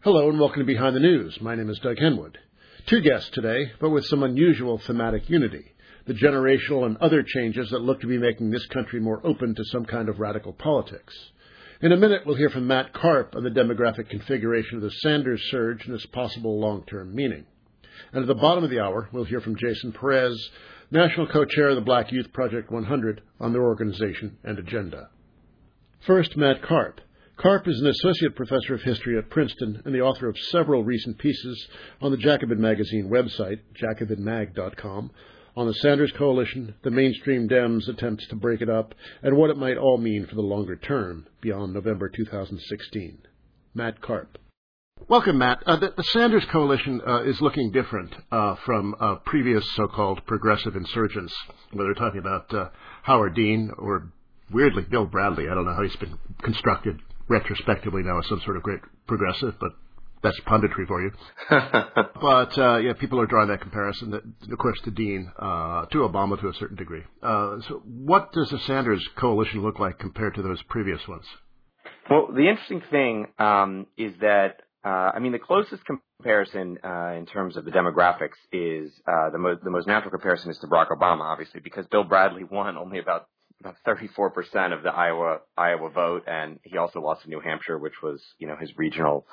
Hello and welcome to Behind the News. My name is Doug Henwood. Two guests today, but with some unusual thematic unity. The generational and other changes that look to be making this country more open to some kind of radical politics. In a minute, we'll hear from Matt Karp on the demographic configuration of the Sanders surge and its possible long-term meaning. And at the bottom of the hour, we'll hear from Jason Perez, National Co-Chair of the Black Youth Project 100, on their organization and agenda. First, Matt Karp. Karp is an associate professor of history at Princeton and the author of several recent pieces on the Jacobin Magazine website, jacobinmag.com, on the Sanders Coalition, the mainstream Dems' attempts to break it up, and what it might all mean for the longer term beyond November 2016. Matt Karp. Welcome, Matt. The Sanders Coalition is looking different from previous so-called progressive insurgents, whether we're talking about Howard Dean or, weirdly, Bill Bradley. I don't know how he's been constructed retrospectively now as some sort of great progressive, but that's punditry for you. But people are drawing that comparison, of course, to Dean, to Obama to a certain degree. So what does the Sanders coalition look like compared to those previous ones? Well, the interesting thing is that, the closest comparison in terms of the demographics is the most natural comparison is to Barack Obama, obviously, because Bill Bradley won only about 34% of the Iowa vote, and he also lost in New Hampshire, which was, his regional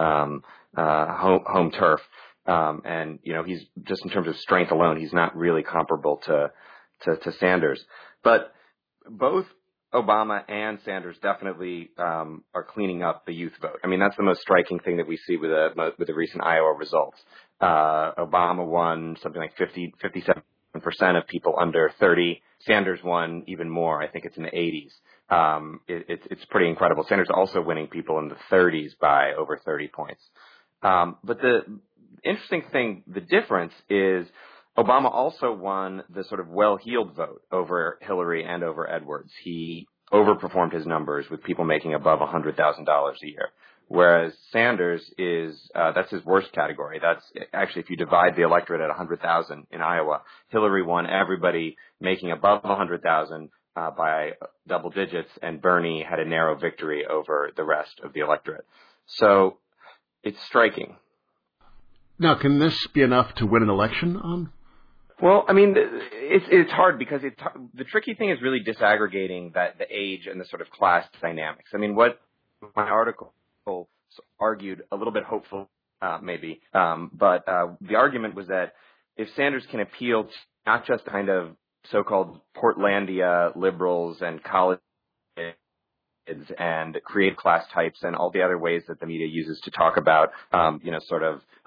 home turf. He's just in terms of strength alone, he's not really comparable to Sanders. But both Obama and Sanders definitely are cleaning up the youth vote. I mean, that's the most striking thing that we see with the recent Iowa results. Obama won something like 57% of people under 30. Sanders won even more. I think it's in the 80s. It's pretty incredible. Sanders also winning people in the 30s by over 30 points. But the interesting thing, the difference is Obama also won the sort of well-heeled vote over Hillary and over Edwards. He overperformed his numbers with people making above $100,000 a year. Whereas Sanders that's his worst category. That's actually, if you divide the electorate at 100,000 in Iowa, Hillary won everybody making above 100,000 by double digits, and Bernie had a narrow victory over the rest of the electorate. So it's striking. Now, can this be enough to win an election? Well, it's hard because the tricky thing is really disaggregating the age and the sort of class dynamics. What my article argued, a little bit hopeful, maybe, but the argument was that if Sanders can appeal to not just kind of so-called Portlandia liberals and college kids and create class types and all the other ways that the media uses to talk about, to sort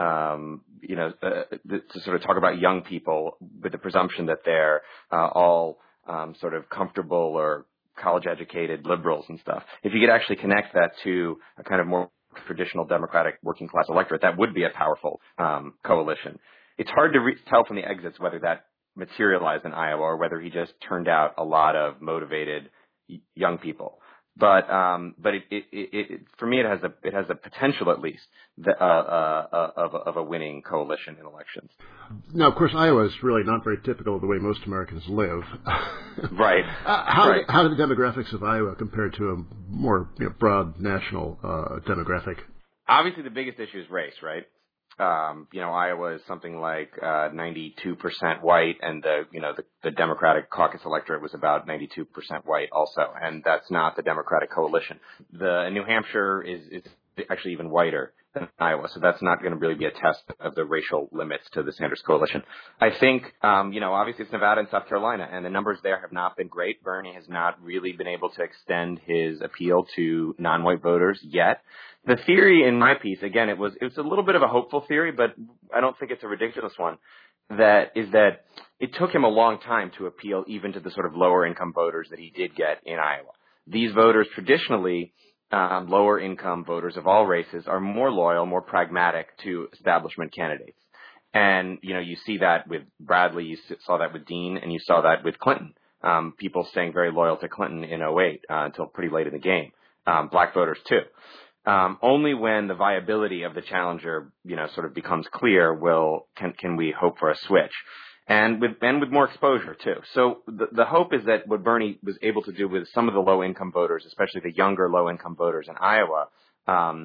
of talk about young people with the presumption that they're all sort of comfortable or college-educated liberals and stuff. If you could actually connect that to a kind of more traditional Democratic working-class electorate, that would be a powerful coalition. It's hard to tell from the exits whether that materialized in Iowa or whether he just turned out a lot of motivated young people. But for me, it has the potential, at least, of a winning coalition in elections. Now, of course, Iowa is really not very typical of the way most Americans live. Right. How do the demographics of Iowa compare to a more broad national demographic? Obviously, the biggest issue is race, right? Iowa is something like 92% white, and the Democratic caucus electorate was about 92% white also, and that's not the Democratic coalition. The New Hampshire is actually even whiter than Iowa, so that's not going to really be a test of the racial limits to the Sanders coalition. I think, obviously it's Nevada and South Carolina, and the numbers there have not been great. Bernie has not really been able to extend his appeal to non-white voters yet. The theory in my piece, again, it was a little bit of a hopeful theory, but I don't think it's a ridiculous one, that it took him a long time to appeal even to the sort of lower income voters that he did get in Iowa. These voters traditionally, lower income voters of all races, are more loyal, more pragmatic to establishment candidates. And, you see that with Bradley, you saw that with Dean, and you saw that with Clinton. People staying very loyal to Clinton in 2008 until pretty late in the game. Black voters too. Only when the viability of the challenger, sort of becomes clear can we hope for a switch. And with more exposure too. So the hope is that what Bernie was able to do with some of the low income voters, especially the younger low income voters in Iowa,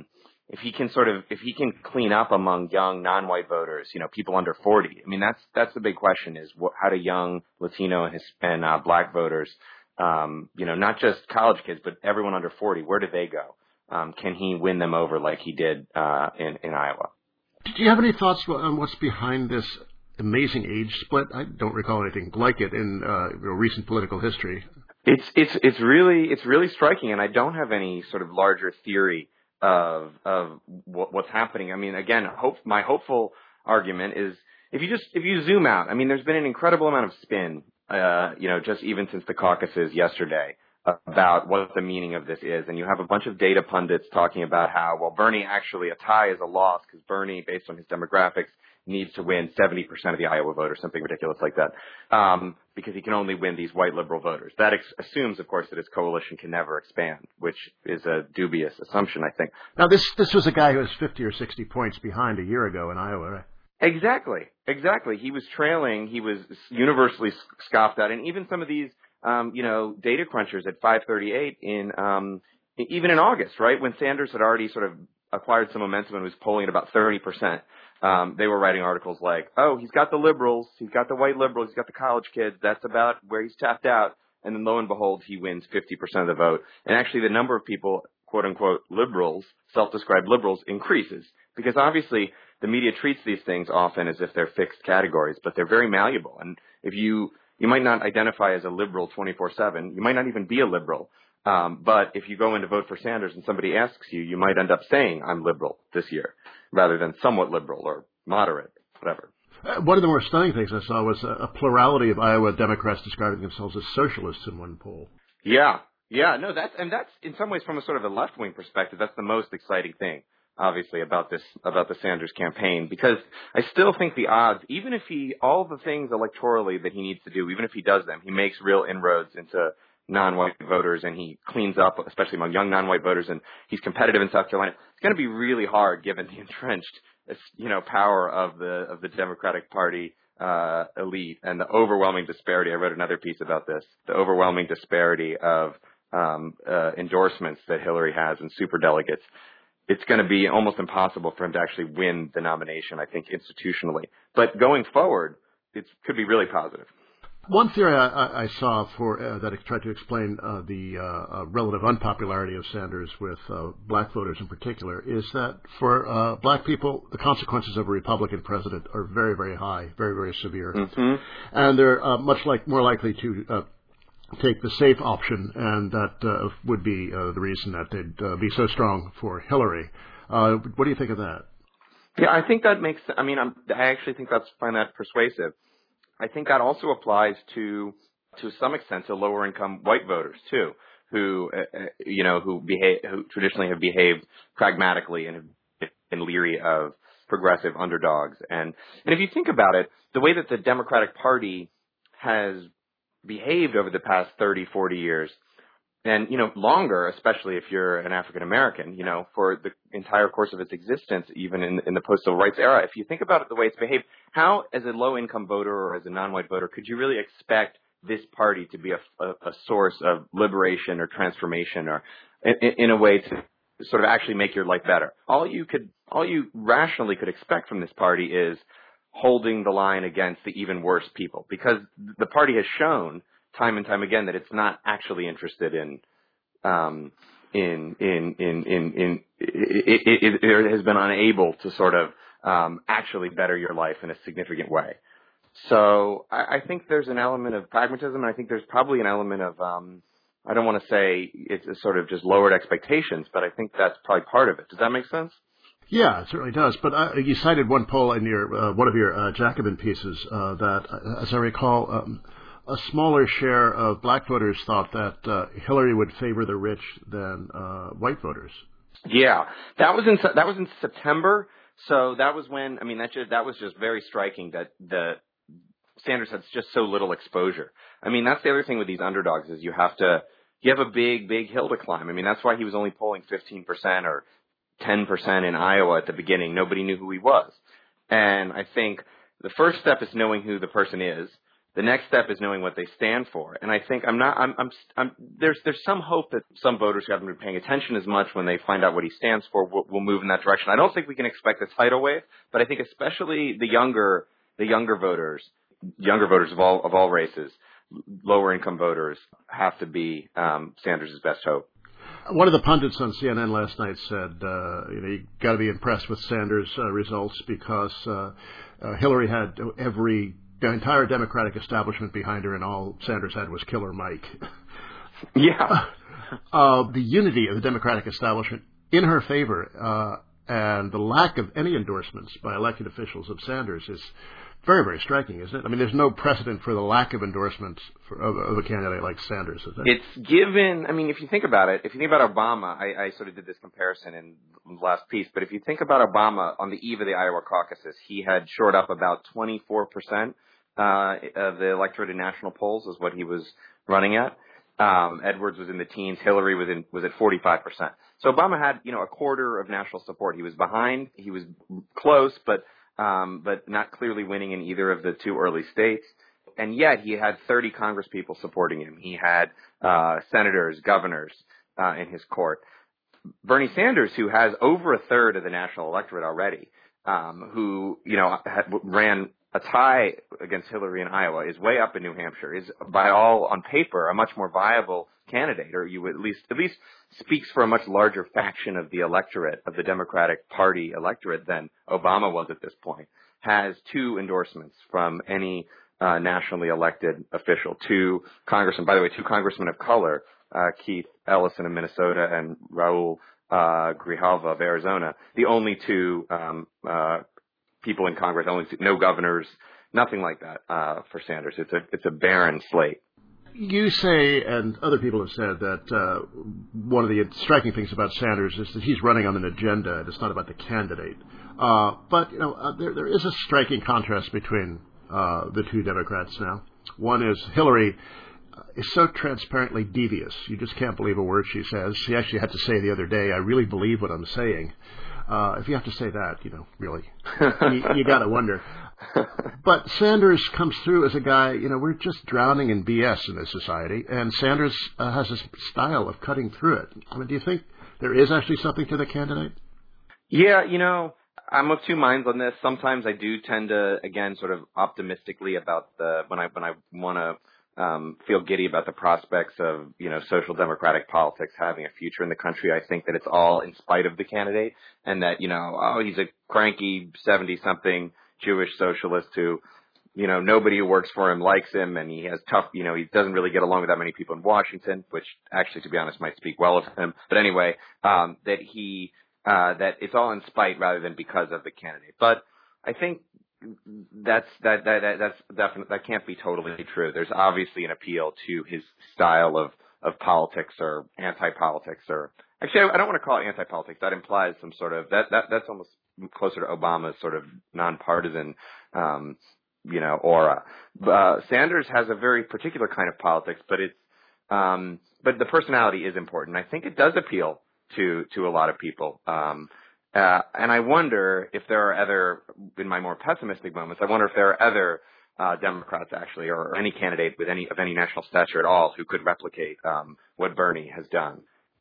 if he can clean up among young non-white voters, people under 40. I mean, that's the big question is how do young Latino and black voters, not just college kids, but everyone under 40, where do they go? Can he win them over like he did in Iowa? Do you have any thoughts on what's behind this amazing age split? I don't recall anything like it in recent political history. It's really striking, and I don't have any sort of larger theory of what's happening. I mean, again, my hopeful argument is if you zoom out. I mean, there's been an incredible amount of spin, just even since the caucuses yesterday about what the meaning of this is, and you have a bunch of data pundits talking about how Bernie actually a tie is a loss because Bernie, based on his demographics, needs to win 70% of the Iowa vote or something ridiculous like that, because he can only win these white liberal voters. That assumes, of course, that his coalition can never expand, which is a dubious assumption, I think. Now, this was a guy who was 50 or 60 points behind a year ago in Iowa, right? Exactly. He was trailing. He was universally scoffed at, and even some of these, data crunchers at 538 even in August, right, when Sanders had already sort of acquired some momentum and was polling at about 30%. They were writing articles like, oh, he's got the liberals, he's got the white liberals, he's got the college kids, that's about where he's tapped out. And then lo and behold, he wins 50% of the vote. And actually the number of people, quote unquote, liberals, self-described liberals, increases. Because obviously the media treats these things often as if they're fixed categories, but they're very malleable. And if you might not identify as a liberal 24/7, you might not even be a liberal. But if you go in to vote for Sanders and somebody asks you, you might end up saying, I'm liberal this year, rather than somewhat liberal or moderate, whatever. One of the more stunning things I saw was a plurality of Iowa Democrats describing themselves as socialists in one poll. Yeah. No, that's in some ways from a sort of a left-wing perspective, that's the most exciting thing, obviously, about the Sanders campaign, because I still think the odds, even if all the things electorally that he needs to do, even if he does them, he makes real inroads into non-white voters, and he cleans up, especially among young non-white voters, and he's competitive in South Carolina. It's going to be really hard given the entrenched, power of the Democratic Party elite and the overwhelming disparity. I wrote another piece about this. The overwhelming disparity of endorsements that Hillary has and superdelegates. It's going to be almost impossible for him to actually win the nomination, I think, institutionally. But going forward, it could be really positive. One theory I saw that tried to explain the relative unpopularity of Sanders with black voters in particular is that for black people, the consequences of a Republican president are very, very high, very, very severe. Mm-hmm. And they're more likely to take the safe option, and that would be the reason that they'd be so strong for Hillary. What do you think of that? Yeah, I think that makes. I mean, I actually find that persuasive. I think that also applies to some extent to lower income white voters too, who traditionally have behaved pragmatically and have been leery of progressive underdogs. And if you think about it, the way that the Democratic Party has behaved over the past 30, 40 years, and, longer, especially if you're an African American, for the entire course of its existence, even in the post-civil rights era, if you think about it the way it's behaved, how, as a low-income voter or as a non-white voter, could you really expect this party to be a source of liberation or transformation or in a way to sort of actually make your life better? All you rationally could expect from this party is holding the line against the even worse people, because the party has shown time and time again that it's not actually interested it has been unable to sort of actually better your life in a significant way. So I think there's an element of pragmatism, and I think there's probably an element of I don't want to say it's a sort of just lowered expectations, but I think that's probably part of it. Does that make sense? Yeah, it certainly does. But you cited one poll in one of your Jacobin pieces that, as I recall, a smaller share of black voters thought that Hillary would favor the rich than white voters. Yeah, that was in September. So that was when that was just very striking that the Sanders had just so little exposure. I mean, that's the other thing with these underdogs is you have a big hill to climb. I mean, that's why he was only polling 15% or 10% in Iowa at the beginning. Nobody knew who he was. And I think the first step is knowing who the person is. The next step is knowing what they stand for. And I think there's some hope that some voters who haven't been paying attention as much when they find out what he stands for will move in that direction. I don't think we can expect a tidal wave, but I think especially the younger voters of all races, lower income voters have to be Sanders' best hope. One of the pundits on CNN last night said, you got to be impressed with Sanders' results because Hillary had the entire Democratic establishment behind her, and all Sanders had was Killer Mike. Yeah. The unity of the Democratic establishment in her favor and the lack of any endorsements by elected officials of Sanders is very, very striking, isn't it? I mean, there's no precedent for the lack of endorsements of a candidate like Sanders, is there? It's given, I mean, if you think about it, if you think about Obama, I sort of did this comparison in the last piece, but if you think about Obama on the eve of the Iowa caucuses, he had shored up about 24% of the electorate in national polls is what he was running at. Edwards was in the teens. Hillary was at 45%. So Obama had, a quarter of national support. He was behind. He was close, but not clearly winning in either of the two early states. And yet he had 30 congresspeople supporting him. He had senators, governors in his court. Bernie Sanders, who has over a third of the national electorate already, who ran a tie against Hillary in Iowa, is way up in New Hampshire, is by all on paper a much more viable candidate, or you at least speaks for a much larger faction of the electorate, of the Democratic Party electorate than Obama was at this point, has 2 endorsements from any nationally elected official. 2 congressmen, by the way, 2 congressmen of color, Keith Ellison of Minnesota and Raul Grijalva of Arizona, the only 2 people in Congress, no governors, nothing like that for Sanders. It's a barren slate. You say, and other people have said, that one of the striking things about Sanders is that he's running on an agenda, and it's not about the candidate. But there is a striking contrast between the 2 Democrats now. One is Hillary is so transparently devious. You just can't believe a word she says. She actually had to say the other day, "I really believe what I'm saying." If you have to say that, really, you got to wonder. But Sanders comes through as a guy, we're just drowning in BS in this society, and Sanders has a style of cutting through it. I mean, do you think there is actually something to the candidate? Yeah, I'm of 2 minds on this. Sometimes I do tend to, again, sort of optimistically about when I want to feel giddy about the prospects of, social democratic politics having a future in the country. I think that it's all in spite of the candidate, and that, he's a cranky 70-something Jewish socialist who, nobody who works for him likes him, and he has tough, he doesn't really get along with that many people in Washington, which actually, to be honest, might speak well of him. But anyway, that it's all in spite rather than because of the candidate. But I think that's definitely, that can't be totally true. There's obviously an appeal to his style of politics, or anti-politics, or actually I don't want to call it anti-politics. That implies some sort of that's almost closer to Obama's sort of nonpartisan aura. Sanders has a very particular kind of politics, but but the personality is important. I think it does appeal to a lot of people. And I wonder if there are other, in my more pessimistic moments, I wonder if there are other Democrats actually, or any candidate with any national stature at all, who could replicate what Bernie has done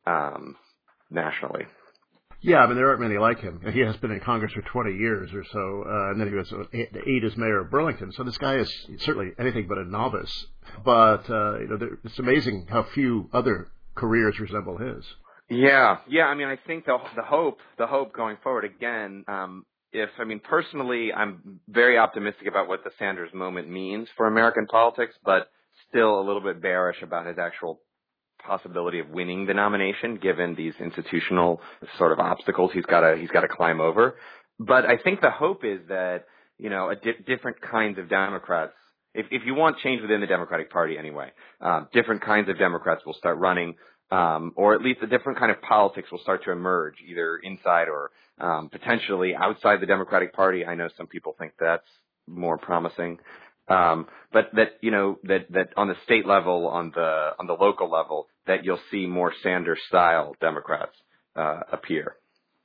nationally. Yeah, I mean, there aren't many like him. He has been in Congress for 20 years or so, and then he was 8 as mayor of Burlington. So this guy is certainly anything but a novice. But it's amazing how few other careers resemble his. Yeah. I mean, I think the hope going forward again. Personally, I'm very optimistic about what the Sanders moment means for American politics, but still a little bit bearish about his actual possibility of winning the nomination, given these institutional sort of obstacles he's got to climb over. But I think the hope is that different kinds of Democrats. If you want change within the Democratic Party anyway, different kinds of Democrats will start running. Or at least a different kind of politics will start to emerge, either inside or potentially outside the Democratic Party. I know some people think that's more promising, but that that on the state level, on the local level, that you'll see more Sanders-style Democrats appear.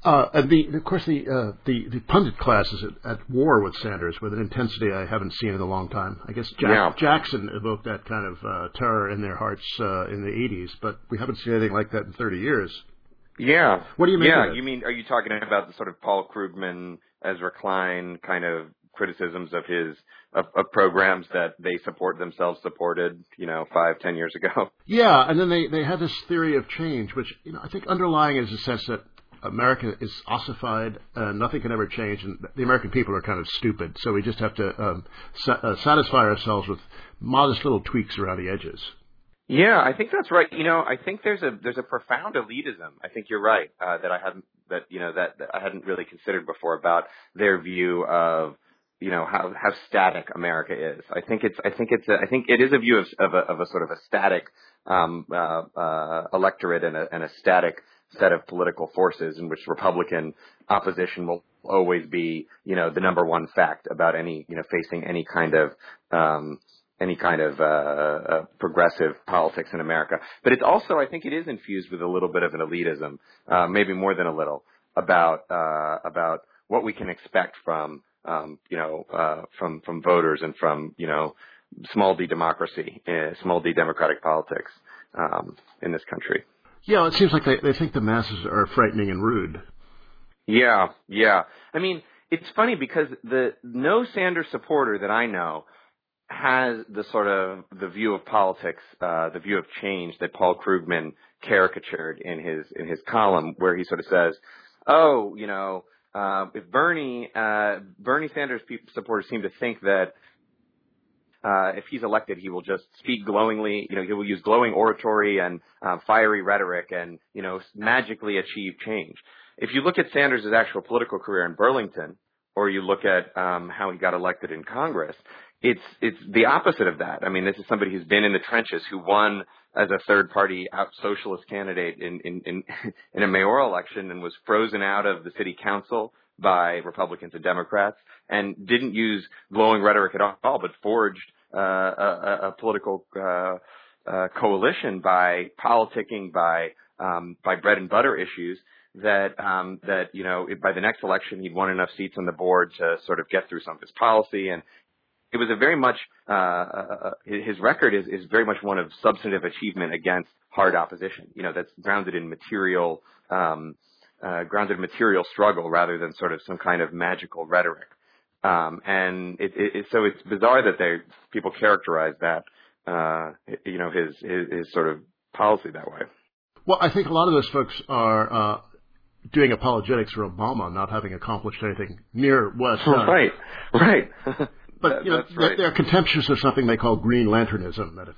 Of course, the pundit class is at war with Sanders with an intensity I haven't seen in a long time. I guess Jackson evoked that kind of terror in their hearts in the 80s, but we haven't seen anything like that in 30 years. Yeah. What do you mean? Yeah, you mean, are you talking about the sort of Paul Krugman, Ezra Klein kind of criticisms of his of programs that they themselves supported, 5-10 years ago? Yeah, and then they had this theory of change, which I think underlying is a sense that America is ossified, nothing can ever change, and the American people are kind of stupid, so we just have to satisfy ourselves with modest little tweaks around the edges. Yeah, I think that's right. I think there's a profound elitism. I think you're right that I hadn't really considered before about their view of how static America is. I think it is a view of a sort of a static electorate and a static set of political forces in which Republican opposition will always be, the number one fact about facing any kind of progressive politics in America. But it's also, I think it is infused with a little bit of an elitism, maybe more than a little, about what we can expect from voters and from, small d democracy, small d democratic politics, in this country. Yeah, it seems like they think the masses are frightening and rude. Yeah. I mean, it's funny because no Sanders supporter that I know has the view of politics, the view of change that Paul Krugman caricatured in his column, where he sort of says, if Bernie Sanders supporters seem to think that if he's elected, he will just speak glowingly. He will use glowing oratory and fiery rhetoric and magically achieve change. If you look at Sanders' actual political career in Burlington, or you look at how he got elected in Congress, it's the opposite of that. I mean, this is somebody who's been in the trenches, who won as a third-party socialist candidate in a mayoral election and was frozen out of the city council by Republicans and Democrats, and didn't use glowing rhetoric at all, but forged a political coalition by politicking, by bread and butter issues that by the next election he'd won enough seats on the board to sort of get through some of his policy. And it was a very much his record is very much one of substantive achievement against hard opposition. That's grounded in material struggle rather than sort of some kind of magical rhetoric. And so it's bizarre that people characterize that his sort of policy that way. Well, I think a lot of those folks are doing apologetics for Obama not having accomplished anything near what done. Right. But they're contemptuous of something they call Green Lanternism. That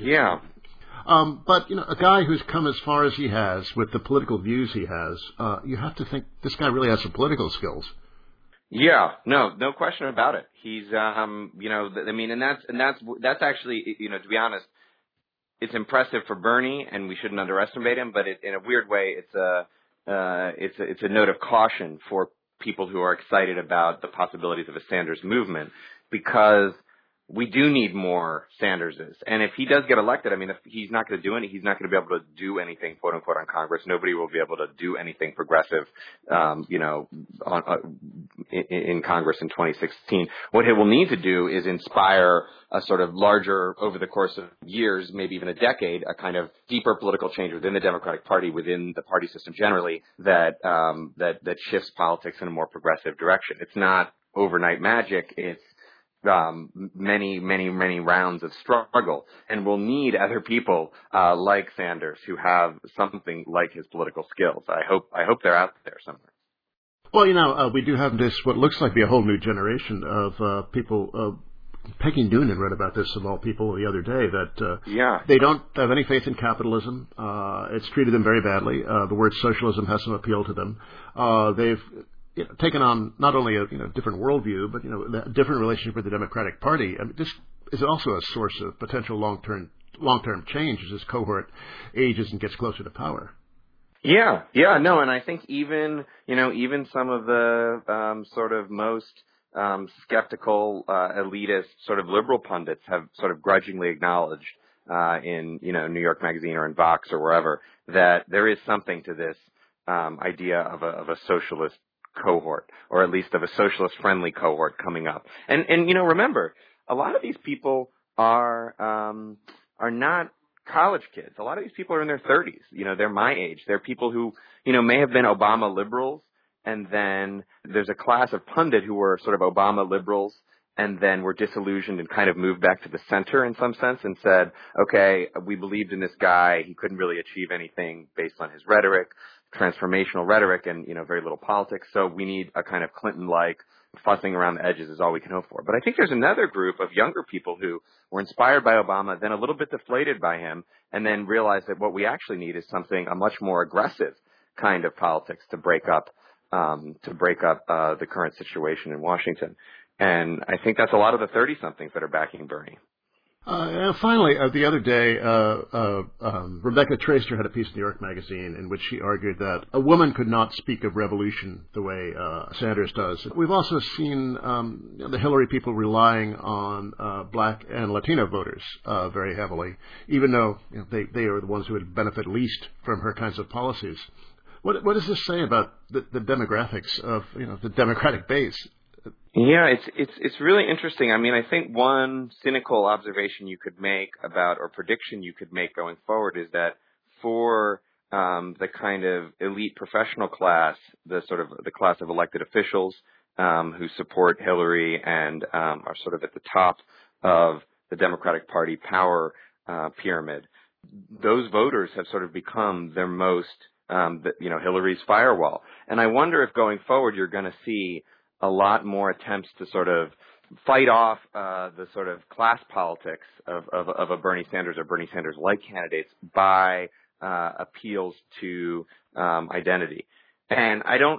but a guy who's come as far as he has with the political views he has, you have to think this guy really has some political skills. Yeah, no question about it. He's, and that's actually, to be honest, it's impressive for Bernie, and we shouldn't underestimate him. But in a weird way, it's a note of caution for people who are excited about the possibilities of a Sanders movement, because we do need more Sanderses. And if he does get elected, I mean, if he's not going to do he's not going to be able to do anything, quote unquote, on Congress. Nobody will be able to do anything progressive, in Congress in 2016. What he will need to do is inspire a sort of larger, over the course of years, maybe even a decade, a kind of deeper political change within the Democratic Party, within the party system generally, that shifts politics in a more progressive direction. It's not overnight magic. It's many rounds of struggle, and we'll need other people like Sanders who have something like his political skills. I hope they're out there somewhere. Well, we do have this what looks like be a whole new generation of people. Peggy Noonan read about this of all people the other day, that they don't have any faith in capitalism. It's treated them very badly. The word socialism has some appeal to them. They've taken on not only a different worldview, but a different relationship with the Democratic Party. I mean, this is also a source of potential long-term change as this cohort ages and gets closer to power. Yeah, no, and I think even some of the sort of most skeptical elitist sort of liberal pundits have sort of grudgingly acknowledged in New York Magazine or in Vox or wherever that there is something to this idea of a socialist cohort, or at least of a socialist-friendly cohort coming up. And remember, a lot of these people are not college kids. A lot of these people are in their 30s. They're my age. They're people who, may have been Obama liberals, and then there's a class of pundit who were sort of Obama liberals, and then were disillusioned and kind of moved back to the center in some sense and said, okay, we believed in this guy. He couldn't really achieve anything based on his rhetoric, transformational rhetoric, and, very little politics. So we need a kind of Clinton-like fussing around the edges is all we can hope for. But I think there's another group of younger people who were inspired by Obama, then a little bit deflated by him, and then realized that what we actually need is a much more aggressive kind of politics to break up the current situation in Washington. And I think that's a lot of the 30-somethings that are backing Bernie. Finally, the other day, Rebecca Traister had a piece in New York Magazine in which she argued that a woman could not speak of revolution the way Sanders does. We've also seen the Hillary people relying on black and Latino voters very heavily, even though they are the ones who would benefit least from her kinds of policies. What does this say about the demographics of the Democratic base? Yeah, it's really interesting. I mean, I think one cynical observation you could make about, or prediction you could make going forward, is that for the kind of elite professional class, the class of elected officials who support Hillary and are sort of at the top of the Democratic Party power pyramid, those voters have sort of become their most, Hillary's firewall. And I wonder if going forward you're going to see a lot more attempts to sort of fight off the sort of class politics of a Bernie Sanders or Bernie Sanders-like candidates by appeals to identity. And I don't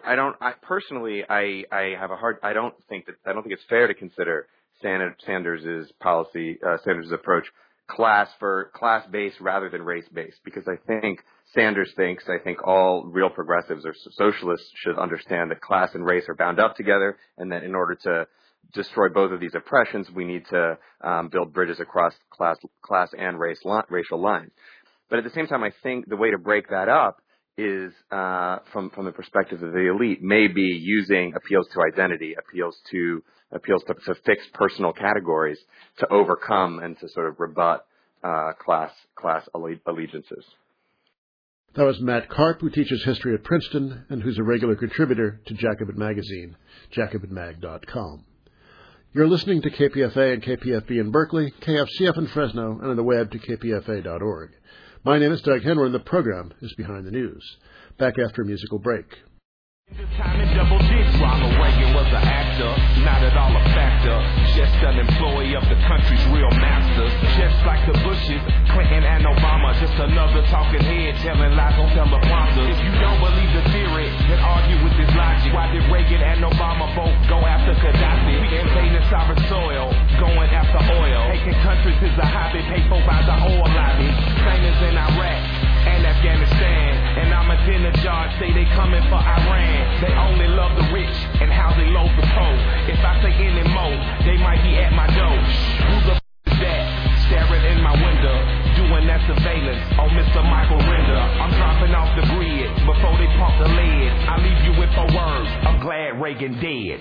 think it's fair to consider Sanders's policy, Sanders's approach class-based rather than race-based, because I think Sanders thinks, I think all real progressives or socialists should understand that class and race are bound up together, and that in order to destroy both of these oppressions, we need to build bridges across class and racial lines. But at the same time, I think the way to break that up is from the perspective of the elite, maybe using appeals to identity, appeals to fixed personal categories to overcome and to sort of rebut class allegiances. That was Matt Karp, who teaches history at Princeton and who's a regular contributor to Jacobin Magazine, jacobinmag.com. You're listening to KPFA and KPFB in Berkeley, KFCF in Fresno, and on the web to kpfa.org. My name is Doug Henry, and the program is Behind the News. Back after a musical break. Time in double digits. Ronald Reagan was an actor, not at all a factor. Just an employee of the country's real masters. Just like the Bushes, Clinton and Obama. Just another talking head telling lies on teleprompters. If you don't believe the theory, then argue with this logic. Why did Reagan and Obama both go after Gaddafi? Invading sovereign soil, going after oil. Taking countries is a hobby paid for by the oil lobby. Same as in Iraq and Afghanistan. And Ahmadinejad say they coming for Iran. They only love the rich and how they load the poor. If I say any more, they might be at my door. Who the is that? Staring in my window, doing that surveillance on Mr. Michael Render. I'm dropping off the grid before they pump the lead. I leave you with a word. I'm glad Reagan dead.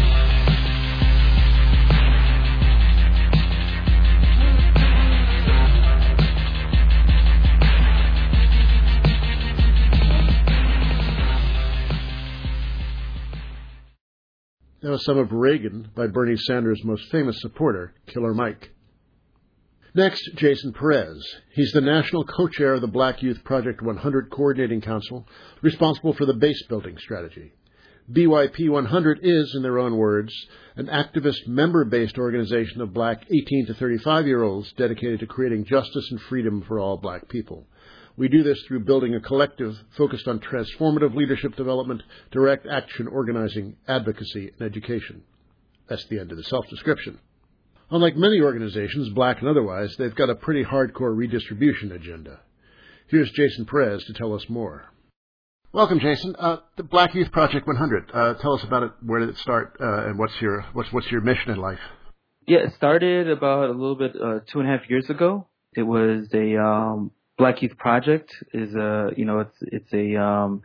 That was some of Reagan by Bernie Sanders' most famous supporter, Killer Mike. Next, Jason Perez. He's the national co-chair of the Black Youth Project 100 Coordinating Council, responsible for the base building strategy. BYP 100 is, in their own words, an activist member-based organization of black 18 to 35-year-olds dedicated to creating justice and freedom for all black people. We do this through building a collective focused on transformative leadership development, direct action organizing, advocacy, and education. That's the end of the self-description. Unlike many organizations, black and otherwise, they've got a pretty hardcore redistribution agenda. Here's Jason Perez to tell us more. Welcome, Jason. The Black Youth Project 100. Tell us about it. Where did it start, and what's your mission in life? Yeah, it started about a little bit 2.5 years ago. It was a Black Youth Project is it's a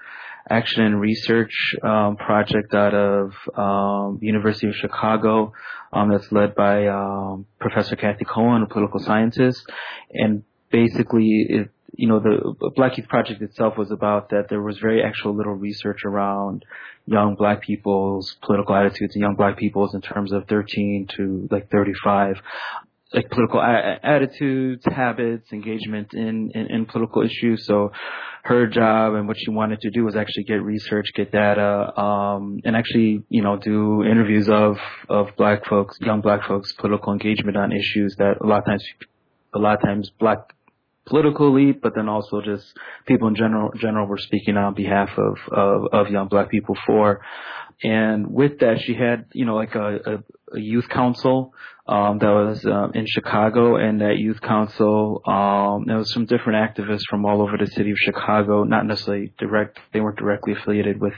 action and research project out of University of Chicago that's led by Professor Kathy Cohen, a political scientist. And basically, the Black Youth Project itself was about that there was very actual little research around young Black people's political attitudes and young Black people's in terms of 13 to 35. Political attitudes, habits, engagement in political issues. So her job and what she wanted to do was actually get research, get data, and actually, do interviews of Black folks, young Black folks' political engagement on issues that a lot of times Black political elite, but then also just people in general were speaking on behalf of young Black people for. And with that, she had, a youth council that was in Chicago, and that youth council, there was some different activists from all over the city of Chicago, not necessarily they weren't directly affiliated with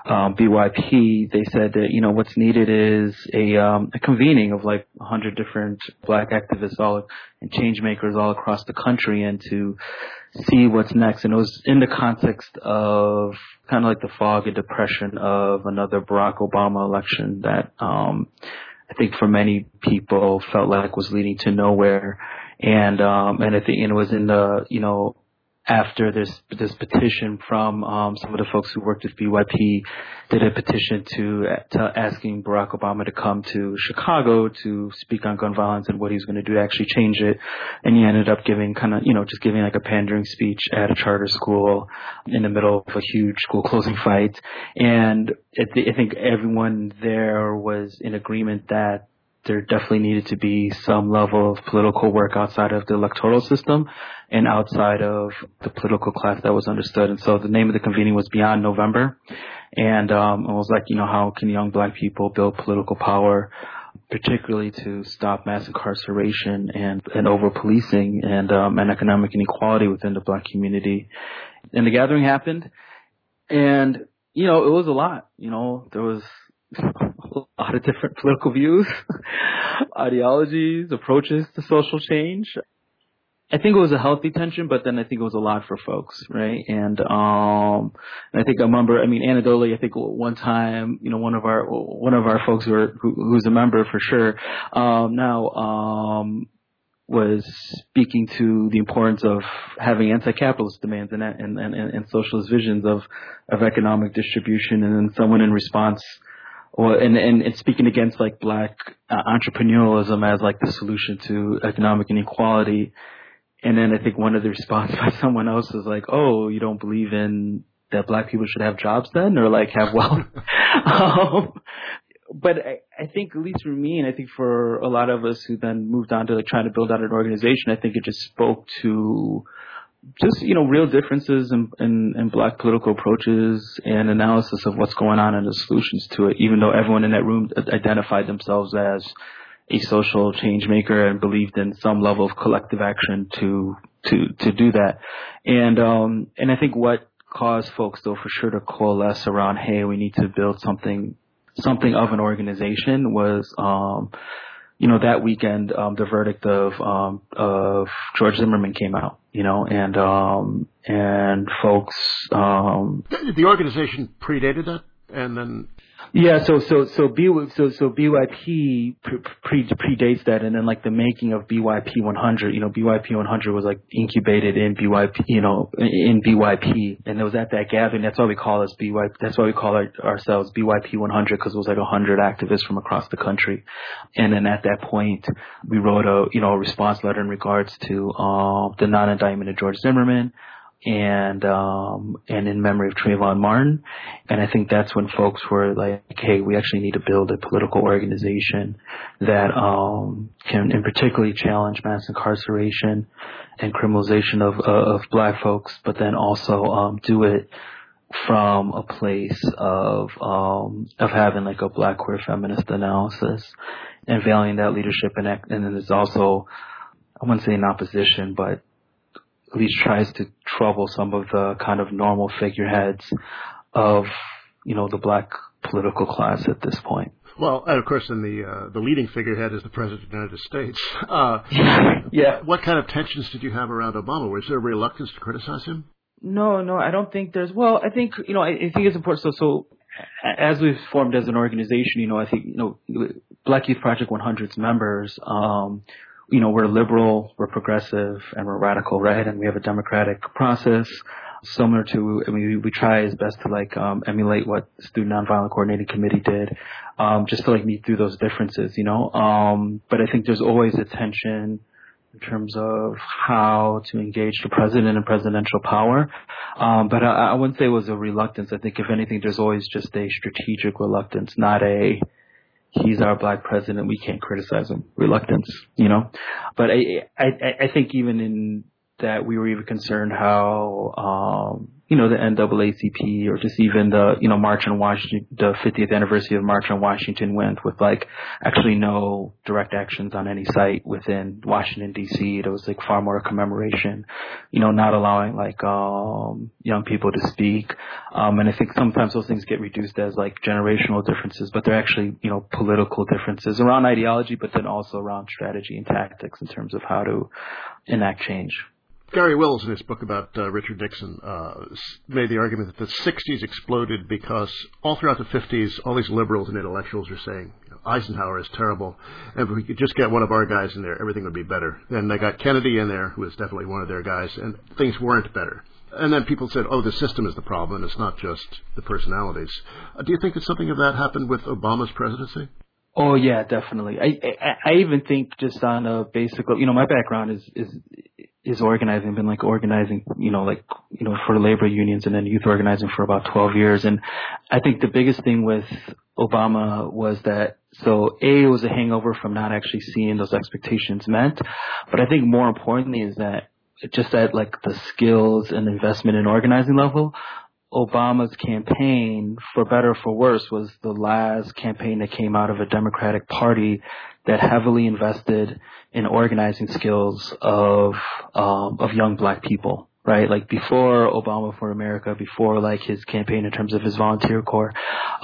BYP. They said that, what's needed is a convening of 100 different Black activists and change makers all across the country, and to see what's next. And it was in the context of kind of the fog and depression of another Barack Obama election that I think for many people felt like was leading to nowhere. And I think it was in the, after this petition from some of the folks who worked with BYP did a petition to asking Barack Obama to come to Chicago to speak on gun violence and what he was going to do to actually change it. And he ended up giving just giving a pandering speech at a charter school in the middle of a huge school closing fight. And I think everyone there was in agreement that there definitely needed to be some level of political work outside of the electoral system and outside of the political class that was understood. And so the name of the convening was Beyond November. And it was how can young Black people build political power, particularly to stop mass incarceration and over-policing and economic inequality within the Black community. And the gathering happened, and, it was a lot. There was a lot of different political views, ideologies, approaches to social change. I think it was a healthy tension, but then I think it was a lot for folks, right? And I think anecdotally, I think one time, one of our folks who's a member for sure, was speaking to the importance of having anti-capitalist demands and socialist visions of economic distribution, and then someone in response, and speaking against Black entrepreneurialism as the solution to economic inequality. And then I think one of the responses by someone else was oh, you don't believe in that Black people should have jobs then, or have wealth? But I think, at least for me, and I think for a lot of us who then moved on to trying to build out an organization, I think it just spoke to just, real differences in Black political approaches and analysis of what's going on and the solutions to it, even though everyone in that room identified themselves as a social change maker and believed in some level of collective action to do that. And I think what caused folks, though, for sure to coalesce around, hey, we need to build something of an organization was, that weekend, the verdict of George Zimmerman came out, and folks, the organization predated that, and then. Yeah, so BYP predates that, and then the making of BYP 100, BYP 100 was incubated in BYP, in BYP, and it was at that gathering. That's why we call us BYP. That's why we call ourselves BYP 100, because it was 100 activists from across the country. And then at that point, we wrote a response letter in regards to the non-indictment of George Zimmerman. And in memory of Trayvon Martin. And I think that's when folks were hey, we actually need to build a political organization that can in particularly challenge mass incarceration and criminalization of Black folks, but then also do it from a place of having a Black queer feminist analysis and valuing that leadership, and then there's also, I wouldn't say in opposition, but at least tries to trouble some of the kind of normal figureheads of, the Black political class at this point. Well, and of course, then the leading figurehead is the President of the United States. Yeah. What kind of tensions did you have around Obama? Was there a reluctance to criticize him? No, I don't think there's, well, I think it's important. So as we've formed as an organization, I think, Black Youth Project 100's members, we're liberal, we're progressive, and we're radical, right? And we have a democratic process similar to, we try as best to emulate what the Student Nonviolent Coordinating Committee did, just to meet through those differences, but I think there's always a tension in terms of how to engage the president and presidential power. But I wouldn't say it was a reluctance. I think if anything, there's always just a strategic reluctance, not a, he's our black president, we can't criticize him reluctance, But I think even in that we were even concerned how, the NAACP or just even the, March on Washington, the 50th anniversary of March on Washington went with actually no direct actions on any site within Washington DC. There was far more commemoration, not allowing young people to speak. And I think sometimes those things get reduced as generational differences, but they're actually, political differences around ideology, but then also around strategy and tactics in terms of how to enact change. Gary Wills, in his book about Richard Nixon, made the argument that the 60s exploded because all throughout the 50s, all these liberals and intellectuals are saying, Eisenhower is terrible, and if we could just get one of our guys in there, everything would be better. Then they got Kennedy in there, who was definitely one of their guys, and things weren't better. And then people said, the system is the problem, and it's not just the personalities. Do you think that something of that happened with Obama's presidency? Oh, yeah, definitely. I even think just on a basic, my background is organizing. I've been organizing, for labor unions and then youth organizing for about 12 years. And I think the biggest thing with Obama was that, it was a hangover from not actually seeing those expectations met. But I think more importantly is that just at the skills and investment in organizing level, Obama's campaign, for better or for worse, was the last campaign that came out of a Democratic Party that heavily invested in organizing skills of young black people, right? Before Obama for America, before his campaign in terms of his volunteer corps,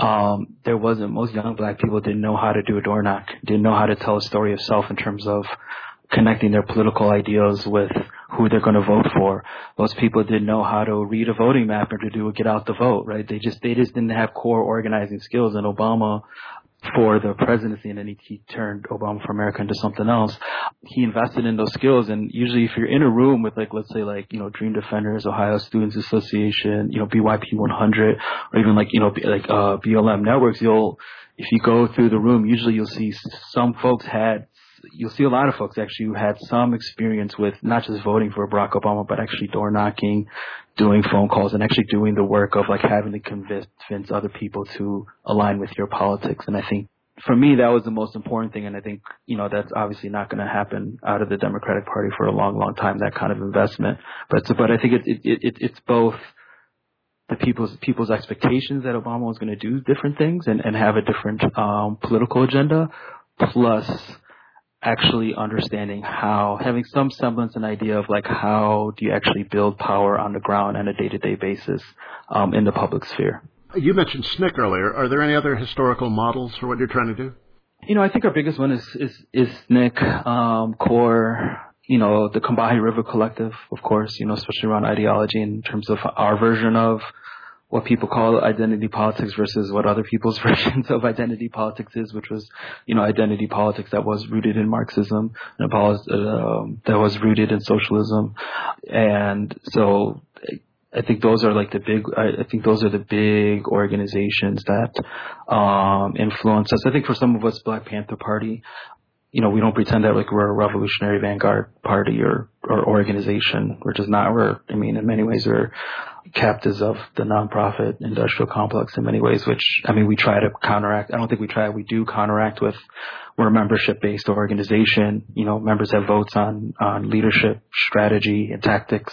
most young black people didn't know how to do a door knock, didn't know how to tell a story of self in terms of connecting their political ideals with who they're going to vote for. Most people didn't know how to read a voting map or to do a get out the vote, right? They just didn't have core organizing skills. And Obama, for the presidency, and then he turned Obama for America into something else. He invested in those skills. And usually if you're in a room with let's say Dream Defenders, Ohio Students Association, BYP 100, or even BLM networks, if you go through the room, usually you'll see you'll see a lot of folks actually who had some experience with not just voting for Barack Obama, but actually door knocking, doing phone calls, and actually doing the work of having to convince other people to align with your politics. And I think for me, that was the most important thing. And I think, that's obviously not going to happen out of the Democratic Party for a long, long time, that kind of investment. But I think it's both the people's expectations that Obama was going to do different things and have a different political agenda, plus actually understanding having some semblance and idea of how do you actually build power on the ground on a day-to-day basis in the public sphere. You mentioned SNCC earlier. Are there any other historical models for what you're trying to do? I think our biggest one is SNCC, CORE, the Combahee River Collective, of course, especially around ideology in terms of our version of what people call identity politics versus what other people's versions of identity politics is, which was, identity politics that was rooted in Marxism, and that was rooted in socialism. And so I think those are the big organizations that influence us. I think for some of us, Black Panther Party, we don't pretend that we're a revolutionary vanguard party or organization. We're just not. In many ways, we're captives of the nonprofit industrial complex in many ways, which, we try to counteract. I don't think we try. We do counteract with, we're a membership-based organization. Members have votes on leadership, strategy, and tactics.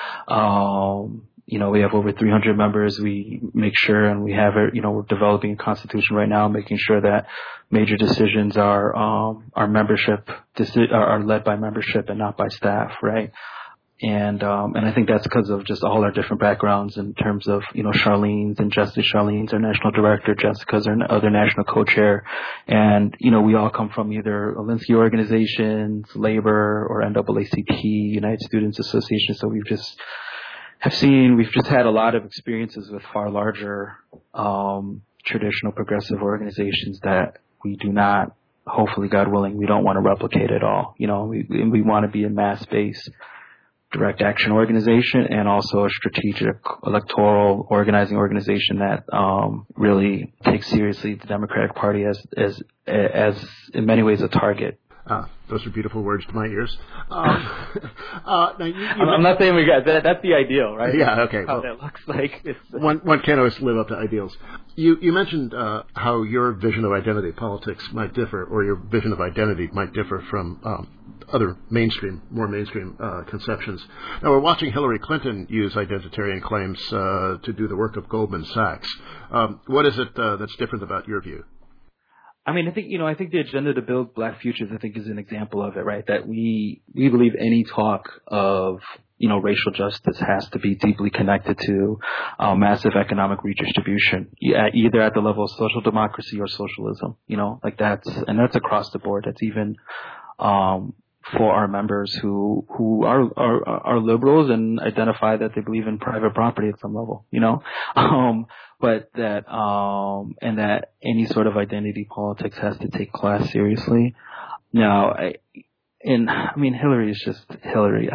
We have over 300 members. We make sure, and we have it, we're developing a constitution right now, making sure that major decisions are led by membership and not by staff, right? And I think that's because of just all our different backgrounds in terms of, Charlene's and Justice Charlene's our national director, Jessica's our other national co-chair. And, we all come from either Alinsky organizations, labor, or NAACP, United Students Association. So we've just we've just had a lot of experiences with far larger, traditional progressive organizations that we do not, hopefully, God willing, we don't want to replicate at all. We want to be a mass-based direct action organization and also a strategic electoral organizing organization that really takes seriously the Democratic Party as in many ways a target. Those are beautiful words to my ears. Now I'm not saying we got that. That's the ideal, right? Yeah. Okay. How that looks like. One can't always live up to ideals. You mentioned how your vision of identity politics might differ, or your vision of identity might differ from other more mainstream conceptions. Now, we're watching Hillary Clinton use identitarian claims to do the work of Goldman Sachs. What is it that's different about your view? I mean, I think the agenda to build black futures, I think, is an example of it, right? That we believe any talk of, racial justice has to be deeply connected to massive economic redistribution, either at the level of social democracy or socialism, that's across the board. That's even, for our members who are liberals and identify that they believe in private property at some level, but that and that any sort of identity politics has to take class seriously. Now, Hillary is just Hillary.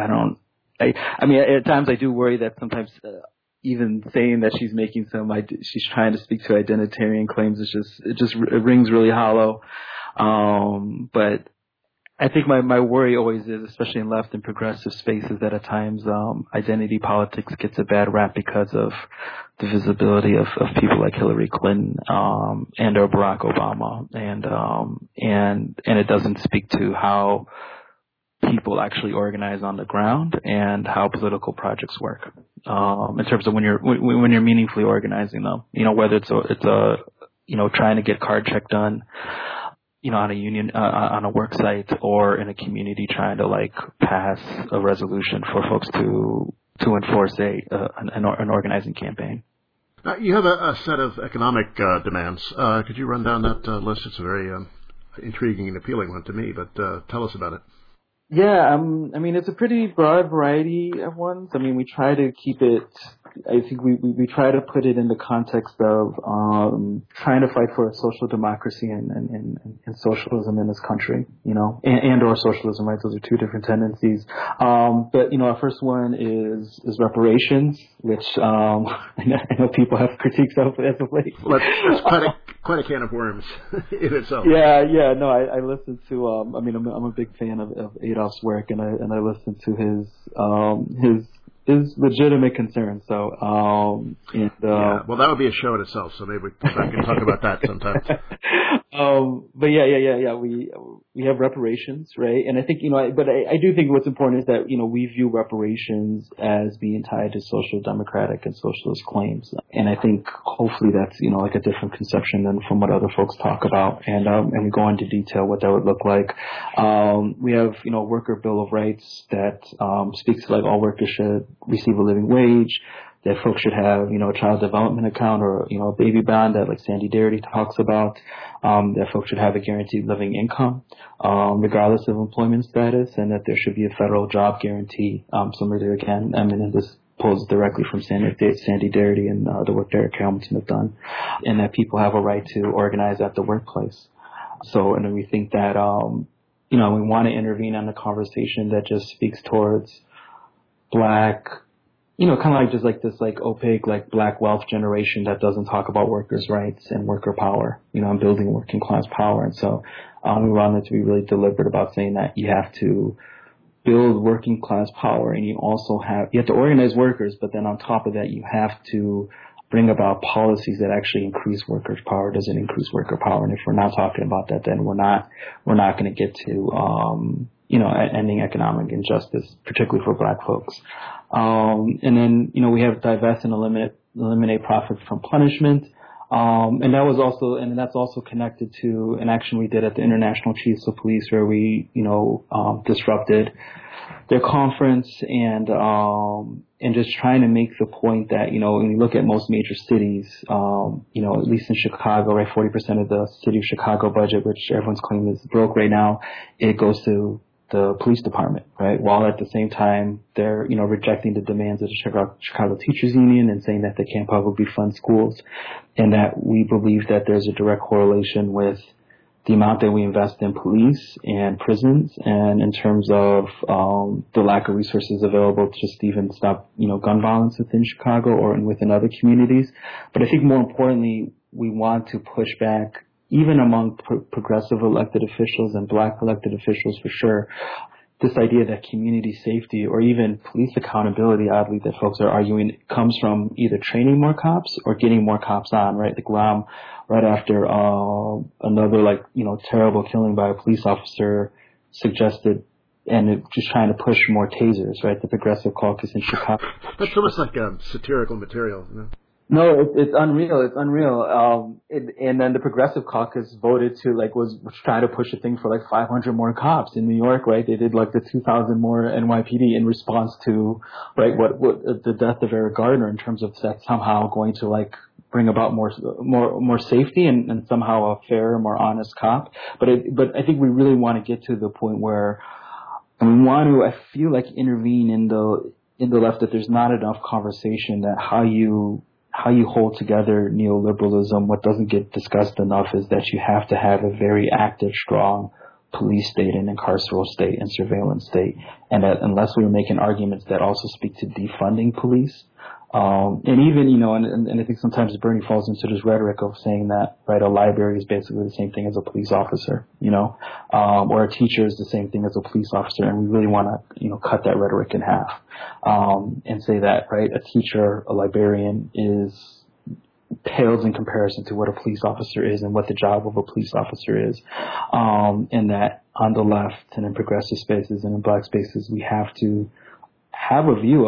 At times I do worry that sometimes even saying that she's making she's trying to speak to identitarian claims it rings really hollow. But I think my worry always is, especially in left and progressive spaces, that at times identity politics gets a bad rap because of the visibility of people like Hillary Clinton and or Barack Obama, and it doesn't speak to how people actually organize on the ground and how political projects work in terms of when you're meaningfully organizing them. Whether it's trying to get card check done, on a union, on a work site, or in a community trying to pass a resolution for folks to enforce an organizing campaign. You have a set of economic demands. Could you run down that list? It's a very intriguing and appealing one to me, but tell us about it. Yeah, it's a pretty broad variety of ones. We try to keep it, I think we try to put it in the context of trying to fight for a social democracy and socialism in this country, and or socialism, right? Those are two different tendencies. But our first one is reparations, which I know people have critiques of as of late. That's quite a can of worms in itself. Yeah. No, I listened to. I'm a big fan of Adolph's work, and I listened to his legitimate concerns. So, well, that would be a show in itself. So maybe we can talk about that sometime. But yeah. We have reparations, right? And I think but I do think what's important is that we view reparations as being tied to social democratic and socialist claims, and I think hopefully that's a different conception than from what other folks talk about, and we go into detail what that would look like. We have worker bill of rights that speaks to all workers should receive a living wage, that folks should have, a child development account or, a baby bond that Sandy Darity talks about, that folks should have a guaranteed living income, regardless of employment status, and that there should be a federal job guarantee, similar to, and this pulls directly from Sandy Darity and the work Eric Hamilton have done, and that people have a right to organize at the workplace. So, and then we think that, we want to intervene on the conversation that just speaks towards black, kind of just this opaque, black wealth generation that doesn't talk about workers' rights and worker power, and building working class power. And so, we wanted to be really deliberate about saying that you have to build working class power, and you have to organize workers, but then on top of that, you have to bring about policies that actually increase workers' power, doesn't increase worker power. And if we're not talking about that, then we're not going to get to, ending economic injustice, particularly for black folks. And then, we have divest and eliminate profit from punishment. And that's also connected to an action we did at the International Chiefs of Police, where we, disrupted their conference and just trying to make the point that, when you look at most major cities, at least in Chicago, right, 40% of the city of Chicago budget, which everyone's claiming is broke right now, it goes to the police department, right? While at the same time they're, rejecting the demands of the Chicago Teachers Union and saying that they can't publicly fund schools, and that we believe that there's a direct correlation with the amount that we invest in police and prisons, and in terms of the lack of resources available to just even stop, gun violence within Chicago or within other communities. But I think more importantly, we want to push back, even among progressive elected officials and black elected officials for sure, this idea that community safety or even police accountability, oddly, that folks are arguing, comes from either training more cops or getting more cops on, right? Like right after another terrible killing by a police officer suggested, and just trying to push more tasers, right? The Progressive Caucus in Chicago. That's almost like satirical material, No, it's unreal. It's unreal. And then the Progressive Caucus voted to was trying to push a thing for 500 more cops in New York, right? They did the 2,000 more NYPD in response to what the death of Eric Gardner, in terms of that somehow going to bring about more safety and somehow a fairer, more honest cop. But I think we really want to get to the point where we want to, I feel intervene in the left, that there's not enough conversation that how you hold together neoliberalism. What doesn't get discussed enough is that you have to have a very active, strong police state and carceral state and surveillance state. And that unless we're making arguments that also speak to defunding police, and even, and I think sometimes Bernie falls into this rhetoric of saying that, right, a library is basically the same thing as a police officer, or a teacher is the same thing as a police officer. And we really want to, cut that rhetoric in half, and say that, right, a teacher, a librarian pales in comparison to what a police officer is and what the job of a police officer is. And that on the left and in progressive spaces and in black spaces, we have to have a view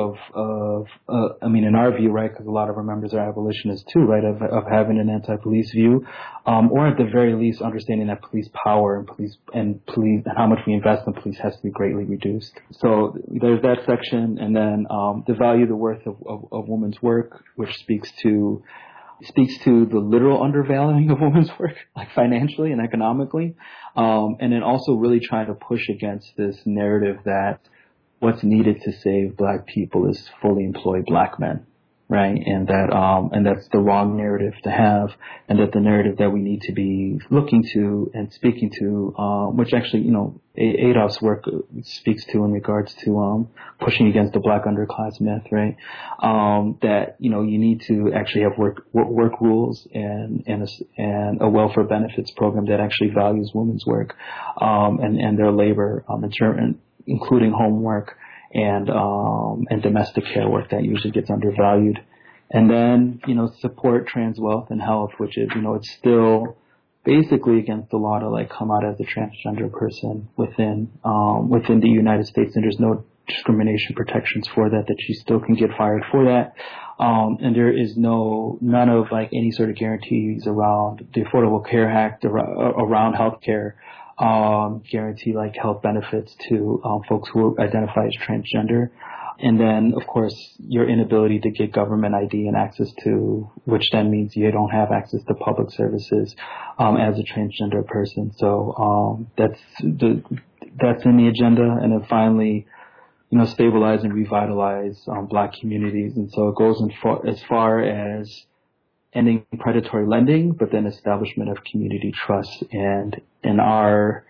in our view, right, because a lot of our members are abolitionists too, right, of having an anti-police view, or at the very least understanding that police power and police and how much we invest in police has to be greatly reduced. So there's that section, and then the value, the worth of women's work, which speaks to the literal undervaluing of women's work, financially and economically, and then also really trying to push against this narrative that what's needed to save black people is fully employed black men, right? And that's the wrong narrative to have, and that the narrative that we need to be looking to and speaking to, which actually, Adolph's work speaks to in regards to pushing against the black underclass myth, right? That you need to actually have work rules and a welfare benefits program that actually values women's work and their labor, including homework and domestic care work that usually gets undervalued. And then, support trans wealth and health, which is, it's still basically against the law to come out as a transgender person within the United States. And there's no discrimination protections for that you still can get fired for that. And there is none of any sort of guarantees around the Affordable Care Act around healthcare. Guarantee health benefits to folks who identify as transgender. And then, of course, your inability to get government ID and access to, which then means you don't have access to public services as a transgender person. So that's in the agenda. And then finally, stabilize and revitalize black communities. And so it goes as far as ending predatory lending, but then establishment of community trust. And in our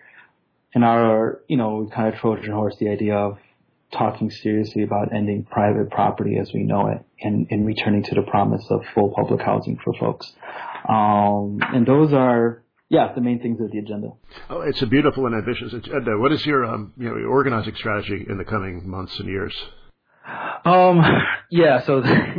kind of Trojan horse, the idea of talking seriously about ending private property as we know it and returning to the promise of full public housing for folks. And those are, the main things of the agenda. Oh, it's a beautiful and ambitious agenda. What is your, your organizing strategy in the coming months and years? So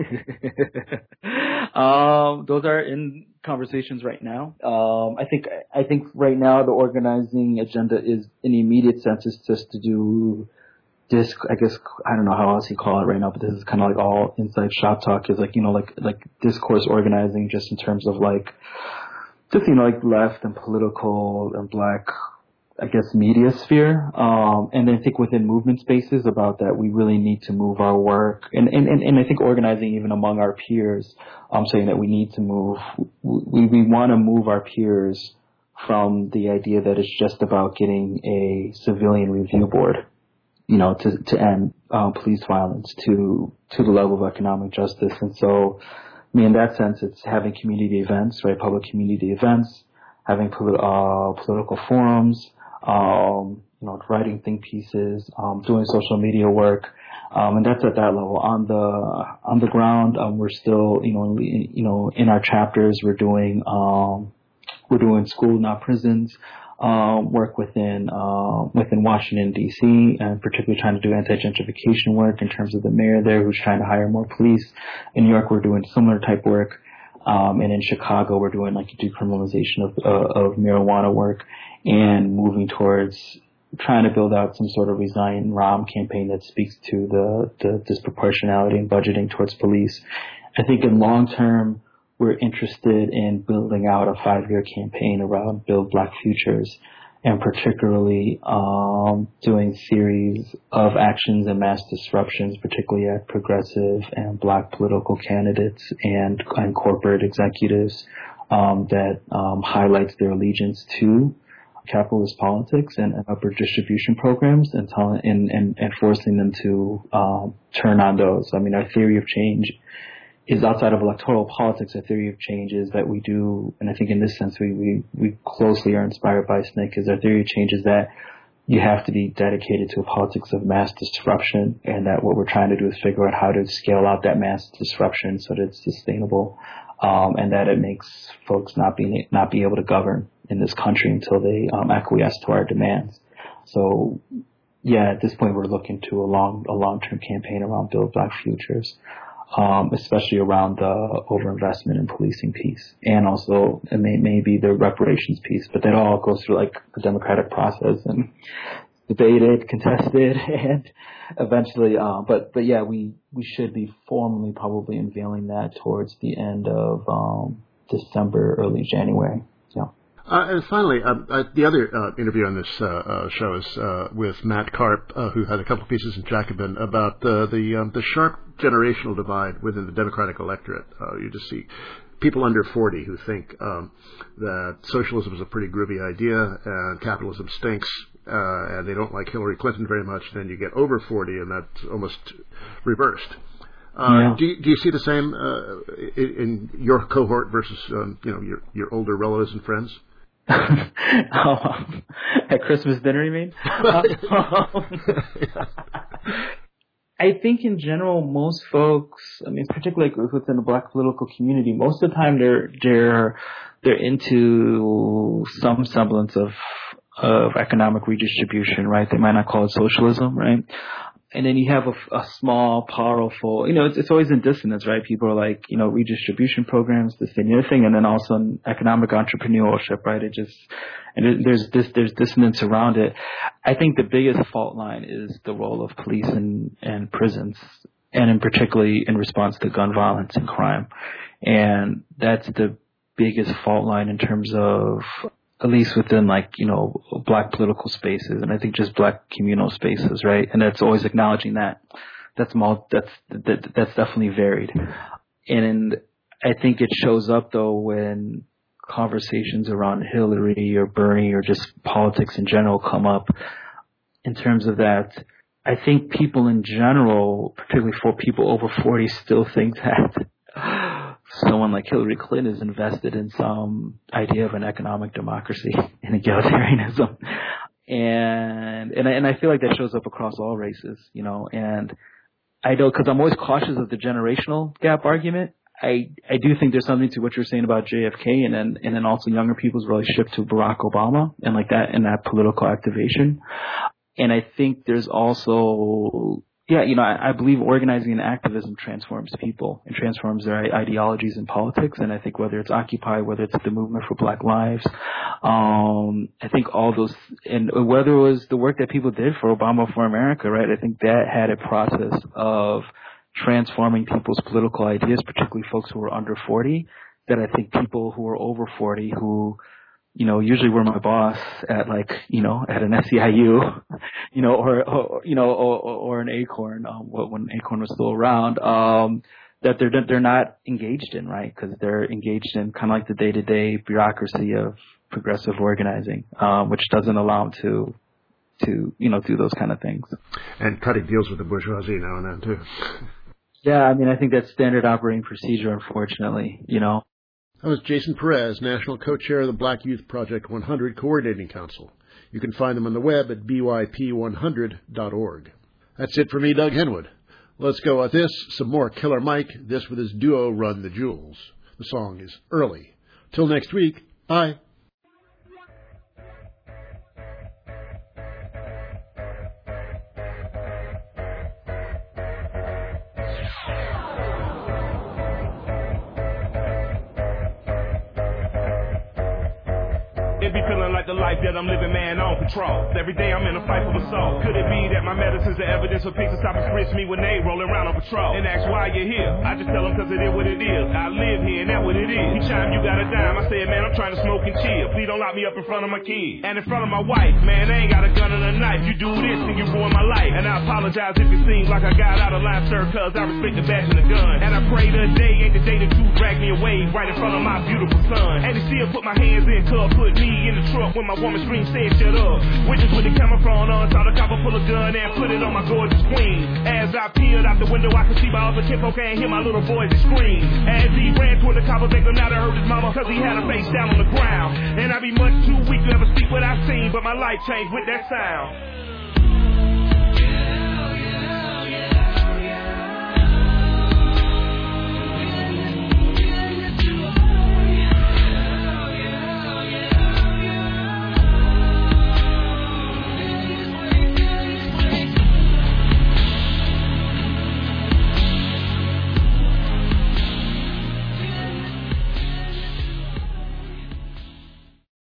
those are in conversations right now. I think right now the organizing agenda is in the immediate sense is just to do this, I guess, I don't know how else you call it right now, but this is kind of all inside shop talk is like discourse organizing just in terms of left and political and black, I guess, media sphere. And then I think within movement spaces about that, we really need to move our work. And I think organizing even among our peers, saying that we need to move, we want to move our peers from the idea that it's just about getting a civilian review board, you know, to end police violence to the level of economic justice. And so, I mean, in that sense, it's having community events, right? Public community events, having political forums, you know, writing think pieces, doing social media work, and that's at that level. On the ground, we're still, you know, in our chapters, we're doing school, not prisons, work within Washington D.C. and particularly trying to do anti-gentrification work in terms of the mayor there who's trying to hire more police. In New York, we're doing similar type work. And in Chicago, we're doing like decriminalization of marijuana work and moving towards trying to build out some sort of Resign ROM campaign that speaks to the disproportionality in budgeting towards police. I think in long term, we're interested in building out a 5-year campaign around Build Black Futures, and particularly doing series of actions and mass disruptions, particularly at progressive and Black political candidates and corporate executives that highlights their allegiance to capitalist politics and upward distribution programs, and forcing them to turn on those. I mean, our theory of change is outside of electoral politics. A theory of change is that we do, and I think in this sense we closely are inspired by SNCC, is our theory of change is that you have to be dedicated to a politics of mass disruption, and that what we're trying to do is figure out how to scale out that mass disruption so that it's sustainable, and that it makes folks not be able to govern in this country until they acquiesce to our demands. So yeah, at this point we're looking to a long-term campaign around Build Black Futures. Especially around the overinvestment in policing piece, and also maybe the reparations piece, but that all goes through like the democratic process and debated, contested, and eventually, but yeah, we should be formally probably unveiling that towards the end of December, early January. Yeah. And finally, the other interview on this show is with Matt Karp, who had a couple of pieces in Jacobin about the sharp generational divide within the Democratic electorate. You just see people under 40 who think that socialism is a pretty groovy idea and capitalism stinks, and they don't like Hillary Clinton very much. Then you get over 40, and that's almost reversed. Yeah. Do you see the same in your cohort versus your older relatives and friends? At Christmas dinner, you mean? I think in general, most folks, I mean, particularly within the Black political community, most of the time they're into some semblance of economic redistribution, right? They might not call it socialism, right? And then you have a small, powerful, it's always in dissonance, right? People are like, redistribution programs, this and the other thing, and then also economic entrepreneurship, right? There's dissonance around it. I think the biggest fault line is the role of police and prisons, and in particularly in response to gun violence and crime. And that's the biggest fault line in terms of, at least within Black political spaces, and I think just Black communal spaces, right? And that's always acknowledging that. That's definitely varied. And I think it shows up though when conversations around Hillary or Bernie or just politics in general come up in terms of that. I think people in general, particularly for people over 40, still think that someone like Hillary Clinton is invested in some idea of an economic democracy and egalitarianism. And I feel like that shows up across all races, and I know, because I'm always cautious of the generational gap argument. I do think there's something to what you're saying about JFK and then also younger people's relationship to Barack Obama and that political activation. And I think there's also, I believe organizing and activism transforms people and transforms their ideologies and politics. And I think whether it's Occupy, whether it's the movement for Black Lives, I think all those, and whether it was the work that people did for Obama for America, right? I think that had a process of transforming people's political ideas, particularly folks who were under 40, that I think people who are over 40 who, usually were my boss at at an SEIU, or an Acorn, when Acorn was still around, that they're not engaged in, right? Because they're engaged in kind of like the day-to-day bureaucracy of progressive organizing, which doesn't allow them to do those kind of things. And cutting deals with the bourgeoisie now and then too. Yeah, I mean, I think that's standard operating procedure, unfortunately, That was Jason Perez, National Co-Chair of the Black Youth Project 100 Coordinating Council. You can find them on the web at byp100.org. That's it for me, Doug Henwood. Let's go with this, some more Killer Mike, this with his duo Run the Jewels. The song is Early. Till next week, bye. It be feeling like the life that I'm living, man, on patrol. Every day I'm in a fight for my soul. Could it be that my medicine's the evidence for peace and stop and frisk me when they rolling around on patrol? And ask why you're here. I just tell them cause it is what it is. I live here and that's what it is. Each time you got a dime, I say, man, I'm trying to smoke and chill. Please don't lock me up in front of my kids. And in front of my wife, man, I ain't got a gun and a knife. You do this and you ruin my life. And I apologize if it seems like I got out of line, sir, cause I respect the badge and the gun. And I pray today ain't the day that you drag me away right in front of my beautiful son. And to still put my hands in, cuz put me in the truck when my woman screamed, said shut up. Witness with the camera phone on, saw the copper pull a gun and put it on my gorgeous queen. As I peered out the window, I could see my other tempo can't hear my little boys scream. As he ran toward the copper, begged him not to hurt his mama, cause he had her face down on the ground. And I be much too weak to ever speak what I seen, but my life changed with that sound.